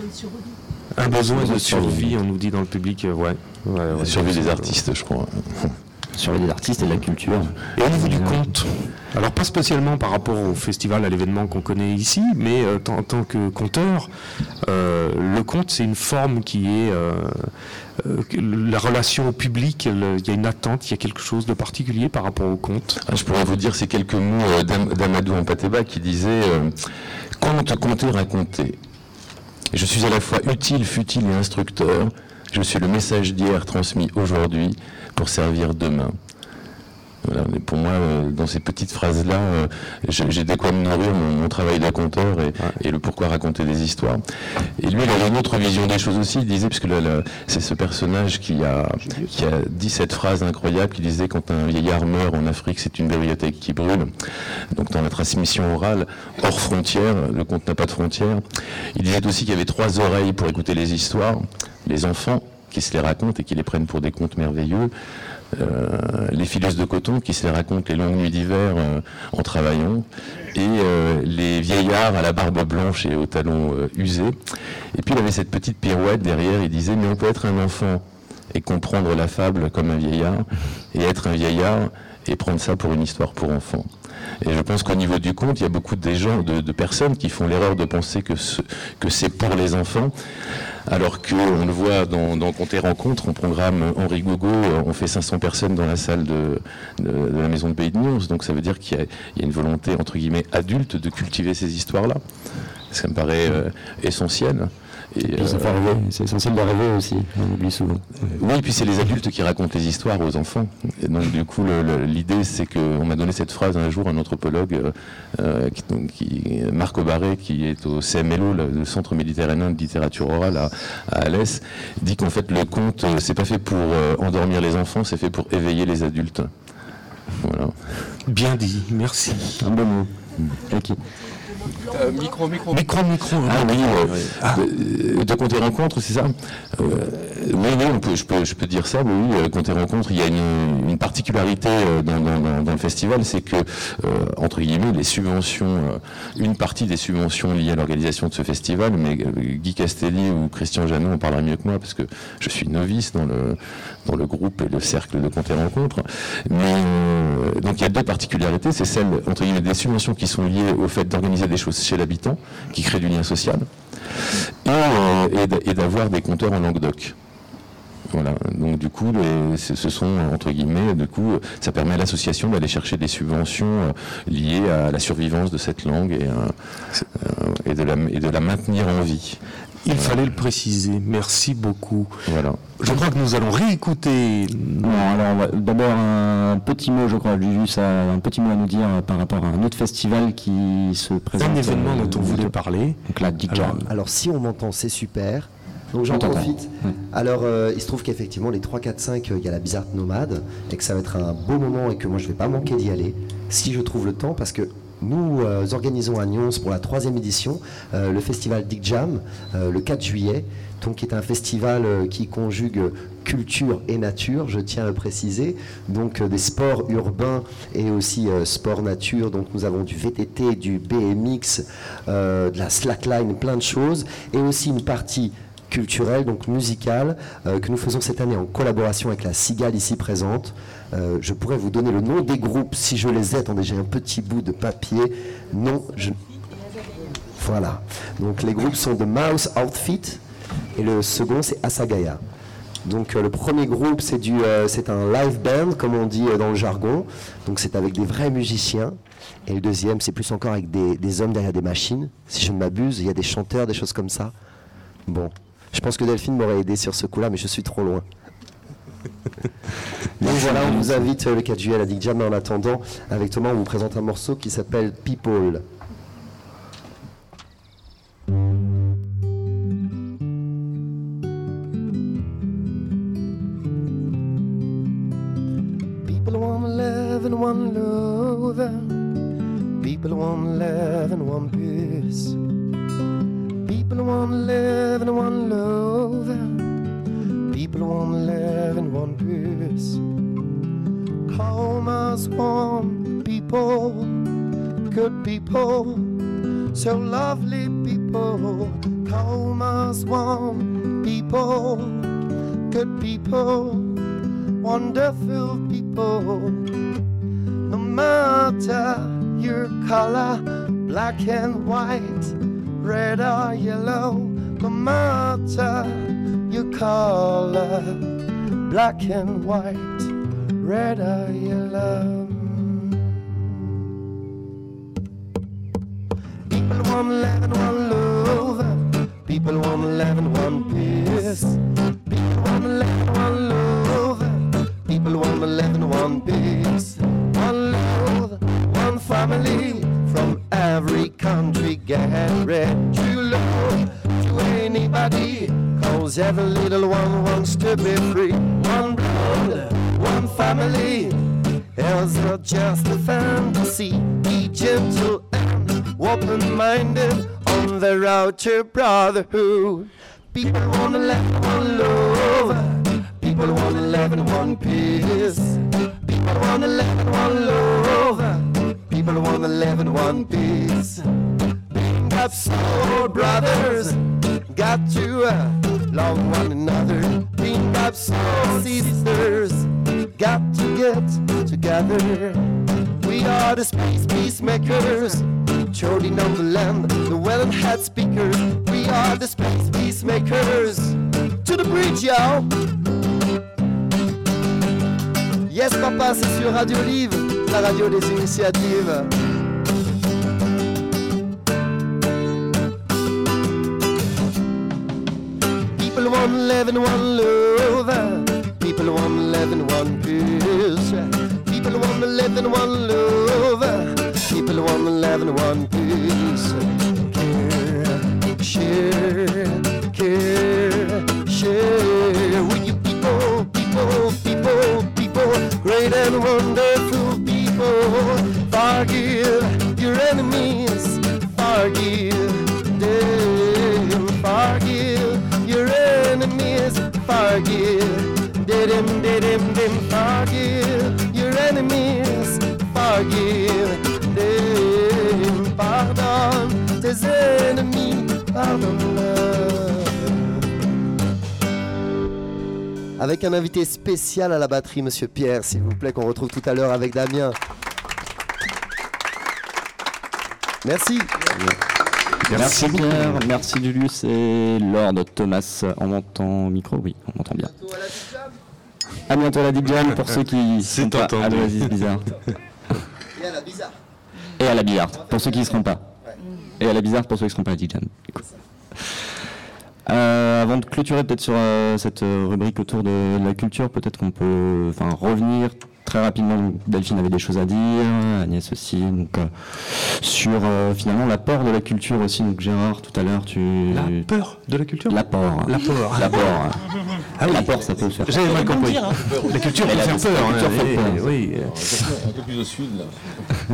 Un besoin de survie, on nous dit dans le public, ouais. ouais, ouais survie des artistes, je crois. Sur les artistes et de la culture. Et au niveau du conte, alors pas spécialement par rapport au festival, à l'événement qu'on connaît ici, mais euh, en tant que conteur, euh, le conte c'est une forme qui est euh, euh, la relation au public, il y a une attente, il y a quelque chose de particulier par rapport au conte. Ah, je pourrais vous dire ces quelques mots euh, d'Am- d'Amadou Ampateba qui disait euh, « Conte, conter, raconter. Je suis à la fois utile, futile et instructeur. Je suis le message d'hier transmis aujourd'hui pour servir demain. » Voilà, mais pour moi, euh, dans ces petites phrases-là, euh, j'ai, j'ai de quoi me nourrir mon, mon travail de conteur et, ouais. et le pourquoi raconter des histoires. Et lui, il avait une autre vision des choses aussi. Il disait, puisque là, là, c'est ce personnage qui a, qui a dit cette phrase incroyable, qui disait quand un vieillard meurt en Afrique, c'est une bibliothèque qui brûle. Donc dans la transmission orale, hors frontières, le conte n'a pas de frontières. Il disait aussi qu'il y avait trois oreilles pour écouter les histoires. Les enfants qui se les racontent et qui les prennent pour des contes merveilleux, euh, les fileuses de coton qui se les racontent les longues nuits d'hiver euh, en travaillant, et euh, les vieillards à la barbe blanche et aux talons euh, usés. Et puis il avait cette petite pirouette derrière, il disait mais on peut être un enfant et comprendre la fable comme un vieillard, et être un vieillard et prendre ça pour une histoire pour enfants. Et je pense qu'au niveau du conte, il y a beaucoup de gens, de, de personnes qui font l'erreur de penser que, ce, que c'est pour les enfants, alors qu'on le voit dans, dans Contes et Rencontres, on programme Henri Gogo, on fait cinq cents personnes dans la salle de, de, de la maison de Pays de Nyons, donc ça veut dire qu'il y a, il y a une volonté, entre guillemets, adulte de cultiver ces histoires-là. Ça me paraît euh, essentiel. Et, euh, ça fait rêver. C'est essentiel de rêver aussi, on oublie souvent. Oui, et puis c'est les adultes qui racontent les histoires aux enfants. Et donc du coup, le, le, l'idée, c'est qu'on m'a donné cette phrase un jour, un anthropologue, euh, qui, donc, qui, Marc Aubaret, qui est au C M L O, le, le Centre méditerranéen de littérature orale à, à Alès, dit qu'en fait le conte, c'est pas fait pour euh, endormir les enfants, c'est fait pour éveiller les adultes. Voilà. Bien dit, merci. Un bon mot. Ok. Euh, micro, micro. Micro, micro. Ah oui, euh, ah. De, de Contes et Rencontres, c'est ça euh, Oui, oui, on peut, je, peux, je peux dire ça, mais oui, Contes et Rencontres, il y a une, une particularité dans, dans, dans le festival, c'est que, euh, entre guillemets, les subventions, euh, une partie des subventions liées à l'organisation de ce festival, mais euh, Guy Castelli ou Christian Janot en parlera mieux que moi, parce que je suis novice dans le, dans le groupe et le cercle de Contes et Rencontres, mais euh, donc il y a deux particularités, c'est celle, entre guillemets, des subventions qui sont liées au fait d'organiser des choses chez l'habitant, qui crée du lien social, et, euh, et d'avoir des compteurs en Languedoc. Voilà, donc du coup, les, ce sont, entre guillemets, du coup, ça permet à l'association d'aller chercher des subventions liées à la survivance de cette langue et, euh, et, de, la, et de la maintenir en vie. Il voilà. fallait le préciser. Merci beaucoup. Voilà. Je crois que nous allons réécouter. Non, alors d'abord un petit mot, je crois, juste un petit mot à nous dire par rapport à un autre festival qui se présente. Un événement euh, dont on voulait parler. Donc la Dick Jam. Alors si on m'entend, c'est super. Donc j'en profite. Ouais. Alors euh, il se trouve qu'effectivement les trois, quatre, cinq, il y a la Bizarre Nomade et que ça va être un beau moment et que moi je vais pas manquer d'y aller si je trouve le temps, parce que nous euh, organisons à Nyons pour la troisième édition euh, le festival Dick Jam euh, le quatre juillet, donc qui est un festival euh, qui conjugue culture et nature, je tiens à le préciser, donc euh, des sports urbains et aussi euh, sport nature. Donc nous avons du V T T, du B M X, euh, de la slackline, plein de choses, et aussi une partie culturelle, donc musicale, euh, que nous faisons cette année en collaboration avec la Cigale ici présente. Euh, je pourrais vous donner le nom des groupes si je les ai. Attendez, j'ai un petit bout de papier. Non, je... Voilà. Donc les groupes sont The Mouse Outfit et le second c'est Asagaya. Donc euh, le premier groupe c'est du, euh, c'est un live band comme on dit euh, dans le jargon. Donc c'est avec des vrais musiciens. Et le deuxième c'est plus encore avec des, des hommes derrière des machines. Si je ne m'abuse, il y a des chanteurs, des choses comme ça. Bon. Je pense que Delphine m'aurait aidé sur ce coup-là, mais je suis trop loin. Donc voilà, on vous invite le quatre juillet à la Dick Jam. En attendant, avec Thomas, on vous présente un morceau qui s'appelle People. People wanna live in one love. People wanna live in one peace. People wanna live in one love. People wanna live in one peace. Come as one people, good people, so lovely people. Come as one people, good people, wonderful people. No matter your color, black and white, red or yellow, no matter your color, black and white, red or yellow. People wanna live in one love. People wanna live in one peace. People wanna live in one love. People wanna live in one peace. One love, one family. From every country, get ready to love to anybody, cause every little one wants to be free. One blood, one family, is not just a fantasy. Be gentle and open-minded on the road to brotherhood. People wanna live one love. People People wanna live in one piece. People wanna live in one love. People wanna live in one piece. Being up soul brothers, got to uh, love one another. Being up soul sisters, got to get together. We are the space peacemakers, trotting on the land, the well and head speakers. We are the space peacemakers. To the bridge, y'all. Yes, papa, c'est sur Radio Live, la radio des initiatives. People wanna live in one love. People wanna live in one peace. People wanna live in one love. People wanna live in one piece. Care, share, care, share with you people, people, people, people, great and wonderful people. Forgive your enemies, forgive them, forgive your enemies, forgive. Them, them, them, forgive your enemies, forgive them, pardonne tes ennemis, pardonne-leur. Avec un invité spécial à la batterie, Monsieur Pierre, s'il vous plaît, qu'on retrouve tout à l'heure avec Damien. Merci. Merci Pierre, merci Julius et Lord Thomas. On m'entend au micro? Oui, on m'entend bien. À bientôt à la Deep Jam pour ceux qui sont pas à l'Oasis Bizarre. Et à la Bizarre. Et à la Bizarre pour ceux qui ne seront pas. Et à la Bizarre pour ceux qui ne seront pas à la Deep Jam. Euh, avant de clôturer peut-être sur euh, cette rubrique autour de, de la culture, peut-être qu'on peut enfin, revenir très rapidement. Delphine avait des choses à dire, Agnès aussi, donc euh, sur euh, finalement l'apport de la culture aussi. Donc Gérard, tout à l'heure, tu... La peur de la culture L'apport. L'apport. L'apport. Ah oui. L'apport, ça peut se faire. J'avais mal compris. Hein. La culture peut faire peur. La culture fait peur. Oui. Un peu plus au sud, là.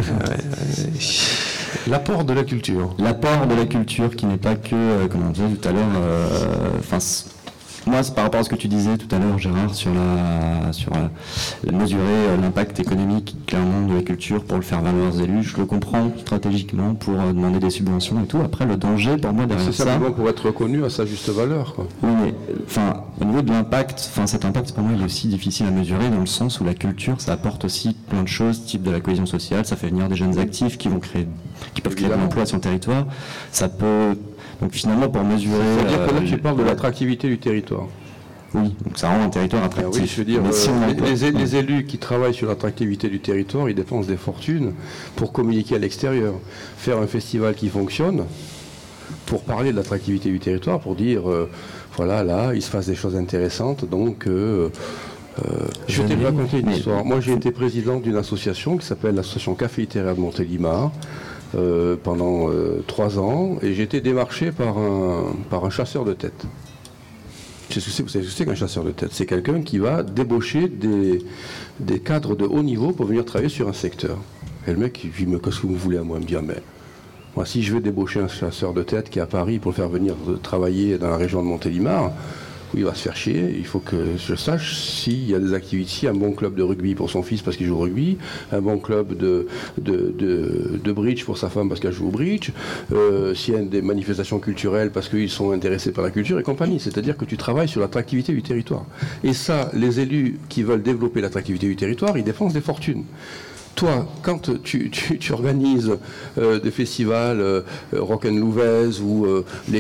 L'apport de la culture. L'apport de la culture qui n'est pas que, euh, comme on disait tout à l'heure, enfin, euh, moi, c'est par rapport à ce que tu disais tout à l'heure, Gérard, sur la, sur la, la mesurer euh, l'impact économique clairement de la culture pour le faire valoir aux élus. Je le comprends stratégiquement pour euh, demander des subventions et tout. Après, le danger pour moi derrière ça. C'est simplement pour être reconnu à sa juste valeur, quoi. Oui, mais enfin, au niveau de l'impact, enfin, cet impact pour moi il est aussi difficile à mesurer dans le sens où la culture, ça apporte aussi plein de choses, type de la cohésion sociale, ça fait venir des jeunes actifs qui vont créer, qui peuvent créer de l'emploi sur le territoire. Ça peut Donc finalement, pour mesurer... C'est-à-dire que là, euh, tu parles de l'attractivité du territoire. Oui, donc ça rend un territoire attractif. Ah oui, je veux dire, mais si euh, emploie... les, les élus qui travaillent sur l'attractivité du territoire, ils dépensent des fortunes pour communiquer à l'extérieur. Faire un festival qui fonctionne, pour parler de l'attractivité du territoire, pour dire, euh, voilà, là, il se passe des choses intéressantes, donc... Euh, Euh, je vais te raconter une histoire. Moi, j'ai été président d'une association qui s'appelle l'association Café littéraire de Montélimar euh, pendant euh, trois ans, et j'ai été démarché par un, par un chasseur de tête. C'est ce que c'est, vous savez ce que c'est qu'un chasseur de tête? C'est quelqu'un qui va débaucher des, des cadres de haut niveau pour venir travailler sur un secteur. Et le mec, il dit, mais qu'est-ce que vous voulez à moi? Il me dit, ah, mais moi, si je veux débaucher un chasseur de tête qui est à Paris pour le faire venir travailler dans la région de Montélimar, il va se faire chier, il faut que je sache s'il y a des activités, un bon club de rugby pour son fils parce qu'il joue au rugby, un bon club de, de, de, de bridge pour sa femme parce qu'elle joue au bridge, euh, s'il y a des manifestations culturelles parce qu'ils sont intéressés par la culture et compagnie. C'est-à-dire que tu travailles sur l'attractivité du territoire. Et ça, les élus qui veulent développer l'attractivité du territoire, ils dépensent des fortunes. Toi, quand tu, tu, tu organises euh, des festivals euh, Rock'n'Louvez ou euh, les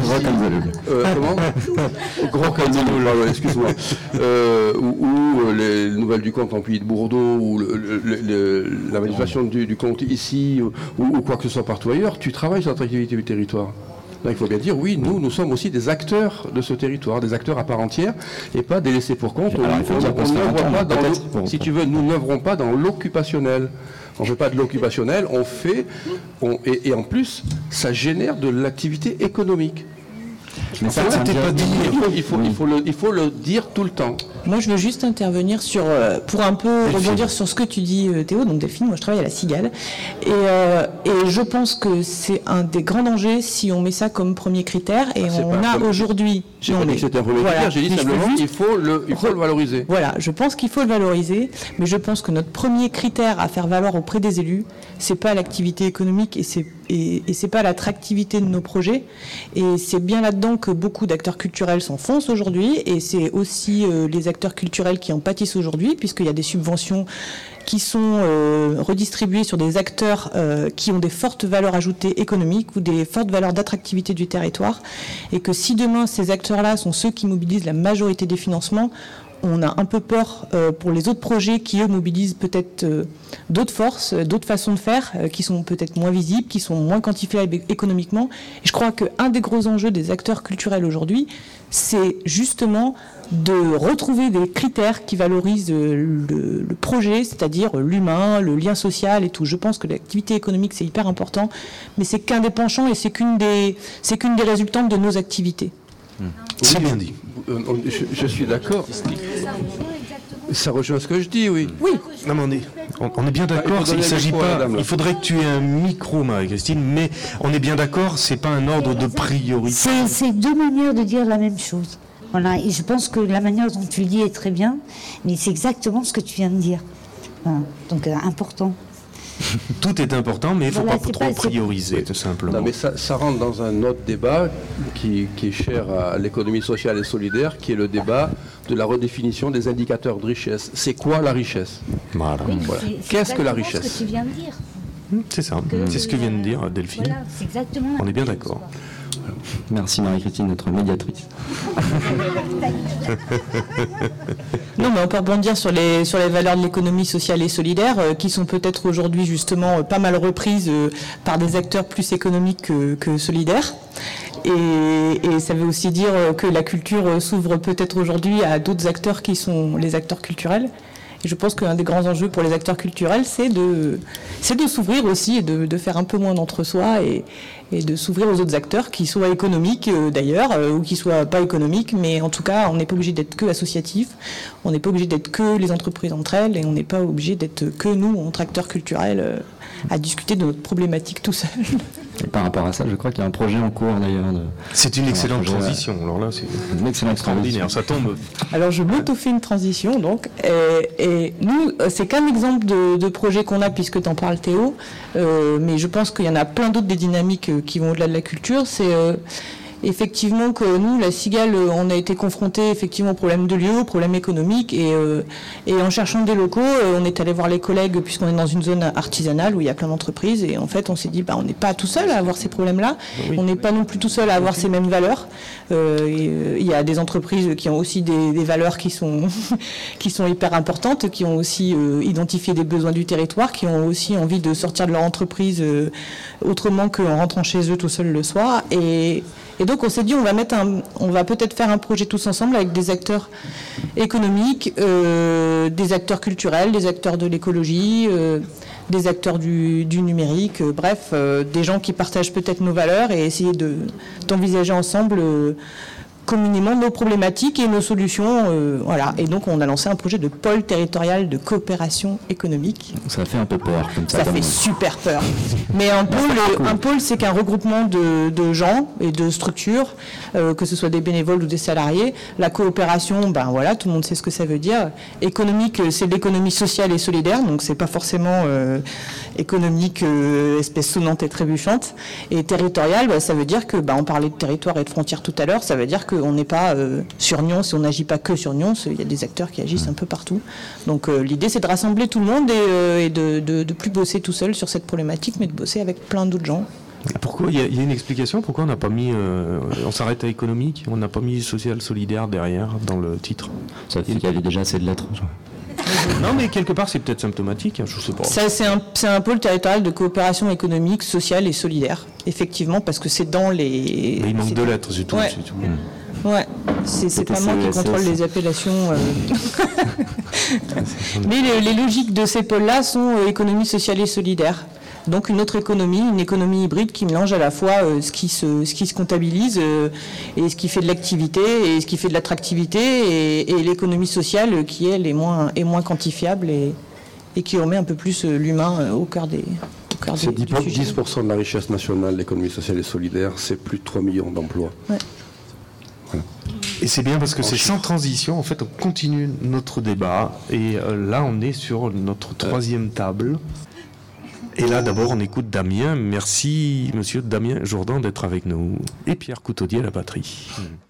euh, comment Rock'n'Louvez, excuse-moi, euh, ou, ou les Nouvelles du Comte en Puy de Bourdeaux, ou le, le, le, la manifestation du, du Comte ici, ou, ou quoi que ce soit partout ailleurs, tu travailles sur l'attractivité du territoire. Là, il faut bien dire, oui, nous, nous sommes aussi des acteurs de ce territoire, des acteurs à part entière, et pas des laissés pour compte. Alors, on, on, on n'œuvre pas dans le, si tu veux, nous n'œuvrons pas dans l'occupationnel. On ne fait pas de l'occupationnel, on fait, on, et, et en plus, ça génère de l'activité économique. Mais ça, Ça, c'est t'es un pas dire- dit. Il faut, il, faut, il, faut le, il faut le dire tout le temps. Moi, je veux juste intervenir sur, euh, pour un peu Delphine. rebondir sur ce que tu dis, euh, Théo. Donc, Delphine, moi, je travaille à la Cigale. Et, euh, et je pense que c'est un des grands dangers si on met ça comme premier critère. Et Ah, c'est on pas a comme- aujourd'hui... J'ai non, pas dit mais- que c'était un premier voilà. critère, j'ai dit Mais je veux simplement juste- qu'il faut le, il faut le valoriser. Voilà, je pense qu'il faut le valoriser, mais je pense que notre premier critère à faire valoir auprès des élus, c'est pas l'activité économique et c'est et, et c'est pas l'attractivité de nos projets. Et c'est bien là-dedans que beaucoup d'acteurs culturels s'enfoncent aujourd'hui, et c'est aussi euh, les acteurs culturels qui en pâtissent aujourd'hui, puisqu'il y a des subventions qui sont euh, redistribuées sur des acteurs euh, qui ont des fortes valeurs ajoutées économiques ou des fortes valeurs d'attractivité du territoire, et que si demain ces acteurs-là sont ceux qui mobilisent la majorité des financements, on a un peu peur euh, pour les autres projets qui, eux, mobilisent peut-être euh, d'autres forces, euh, d'autres façons de faire, euh, qui sont peut-être moins visibles, qui sont moins quantifiables économiquement. Et je crois qu'un des gros enjeux des acteurs culturels aujourd'hui, c'est justement de retrouver des critères qui valorisent euh, le, le projet, c'est-à-dire l'humain, le lien social et tout. Je pense que l'activité économique, c'est hyper important, mais c'est qu'un des penchants et c'est qu'une des, c'est qu'une des résultantes de nos activités. C'est bien dit. Euh, on- je, je suis d'accord. Ça rejoint ce que je dis, oui. Oui. Non, mais on est, on, on est bien Il d'accord. faut donner Il le s'agit micro à la pas. dame, là. Il faudrait que tu aies un micro, Marie-Christine, mais on est bien d'accord. C'est pas un ordre de priorité. C'est c'est deux manières de dire la même chose. Voilà, et je pense que la manière dont tu le dis est très bien, mais c'est exactement ce que tu viens de dire. Voilà. Donc, euh, important. Tout est important, mais il ne faut Voilà, pas c'est trop pas- c'est- prioriser, tout simplement. Non, mais ça, ça rentre dans un autre débat qui, qui est cher à l'économie sociale et solidaire, qui est le débat de la redéfinition des indicateurs de richesse. C'est quoi la richesse? Voilà. Voilà. C'est- c'est Qu'est-ce que la exactement richesse? ce que tu viens de dire. C'est ça. Que C'est ce que vient de dire Delphine. Voilà, c'est exactement la On est bien même chose, d'accord. quoi. Merci Marie-Christine, notre médiatrice. Non, mais on peut rebondir sur les, sur les valeurs de l'économie sociale et solidaire, euh, qui sont peut-être aujourd'hui justement euh, pas mal reprises euh, par des acteurs plus économiques que, que solidaires. Et, et ça veut aussi dire euh, que la culture euh, s'ouvre peut-être aujourd'hui à d'autres acteurs qui sont les acteurs culturels. Et je pense qu'un des grands enjeux pour les acteurs culturels, c'est de, c'est de s'ouvrir aussi et de, de faire un peu moins d'entre-soi et, et de s'ouvrir aux autres acteurs, qui soient économiques euh, d'ailleurs, euh, ou qui soient pas économiques, mais en tout cas, on n'est pas obligé d'être que associatif, on n'est pas obligé d'être que les entreprises entre elles, et on n'est pas obligé d'être que nous, entre acteurs culturels, euh, à discuter de notre problématique tout seul. Et par rapport à ça, je crois qu'il y a un projet en cours d'ailleurs. de- C'est une excellente projet, transition. Alors là, c'est Une excellente extraordinaire. Ça tombe. Alors je m'auto-fais une transition donc, et, et nous euh, c'est qu'un exemple de, de projet qu'on a puisque tu en parles Théo, euh, mais je pense qu'il y en a plein d'autres des dynamiques euh, qui vont au-delà de la culture. C'est euh, effectivement que nous, la Cigale, euh, on a été confrontés effectivement au problème de lieu, au problème économique, et, euh, et en cherchant des locaux, euh, on est allé voir les collègues puisqu'on est dans une zone artisanale où il y a plein d'entreprises, et en fait on s'est dit bah on n'est pas tout seul à avoir ces problèmes-là, Oui. on n'est pas non plus tout seul à avoir ces mêmes valeurs. Euh, et, euh, il y a des entreprises qui ont aussi des, des valeurs qui sont qui sont hyper importantes, qui ont aussi euh, identifié des besoins du territoire, qui ont aussi envie de sortir de leur entreprise euh, autrement qu'en rentrant chez eux tout seul le soir. Et, et donc on s'est dit on va mettre un, on va peut-être faire un projet tous ensemble avec des acteurs économiques, euh, des acteurs culturels, des acteurs de l'écologie, euh, des acteurs du, du numérique, euh, bref, euh, des gens qui partagent peut-être nos valeurs et essayer de d'envisager ensemble euh, communément nos problématiques et nos solutions. euh, voilà. Et donc on a lancé un projet de pôle territorial de coopération économique. Ça fait un peu peur comme ça. Ça quand fait même. super peur. Mais un pôle, un pôle c'est qu'un regroupement de, de gens et de structures, euh, que ce soit des bénévoles ou des salariés. La coopération, ben voilà, tout le monde sait ce que ça veut dire. Économique, c'est l'économie sociale et solidaire, donc c'est pas forcément euh, économique, euh, espèce sonnante et trébuchante. Et territorial, ben, ça veut dire que, ben, on parlait de territoire et de frontières tout à l'heure, ça veut dire qu'on n'est pas euh, sur Nyons, on n'agit pas que sur Nyons, il y a des acteurs qui agissent un peu partout. Donc euh, l'idée c'est de rassembler tout le monde et, euh, et de, de, de plus bosser tout seul sur cette problématique, mais de bosser avec plein d'autres gens. Pourquoi il y, a- il y a une explication pourquoi on n'a pas mis, euh, on s'arrête à économique, on n'a pas mis social solidaire derrière dans le titre. Ça fait qu'il y avait déjà assez de lettres. Non, mais quelque part c'est peut-être symptomatique, hein, je sais pas. Ça, c'est un, c'est un pôle territorial de coopération économique, sociale et solidaire, effectivement, parce que c'est dans les... Mais il manque c'est- deux lettres, c'est tout. Ouais. c'est tout. Ouais, c'est, c'est pas moi qui T C E S S. contrôle les appellations. euh. Mais les, les logiques de ces pôles-là sont euh, économie sociale et solidaire. Donc une autre économie, une économie hybride qui mélange à la fois euh, ce, qui se, ce qui se comptabilise euh, et ce qui fait de l'activité et ce qui fait de l'attractivité et, et l'économie sociale qui, elle, est moins, est moins quantifiable et, et qui remet un peu plus euh, l'humain euh, au cœur des... au cœur C'est des, dix pour cent de la richesse nationale, l'économie sociale et solidaire, c'est plus de trois millions d'emplois. Ouais. Voilà. Et c'est bien parce que c'est sans transition, en fait, on continue notre débat. Et euh, là, on est sur notre troisième table. Et là, d'abord, on écoute Damien. Merci, monsieur Damien Jourdan, d'être avec nous. Et Pierre Coutaudier à la batterie.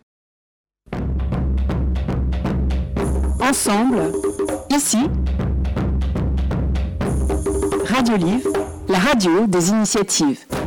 Ensemble, ici, Radio Livre, la radio des initiatives.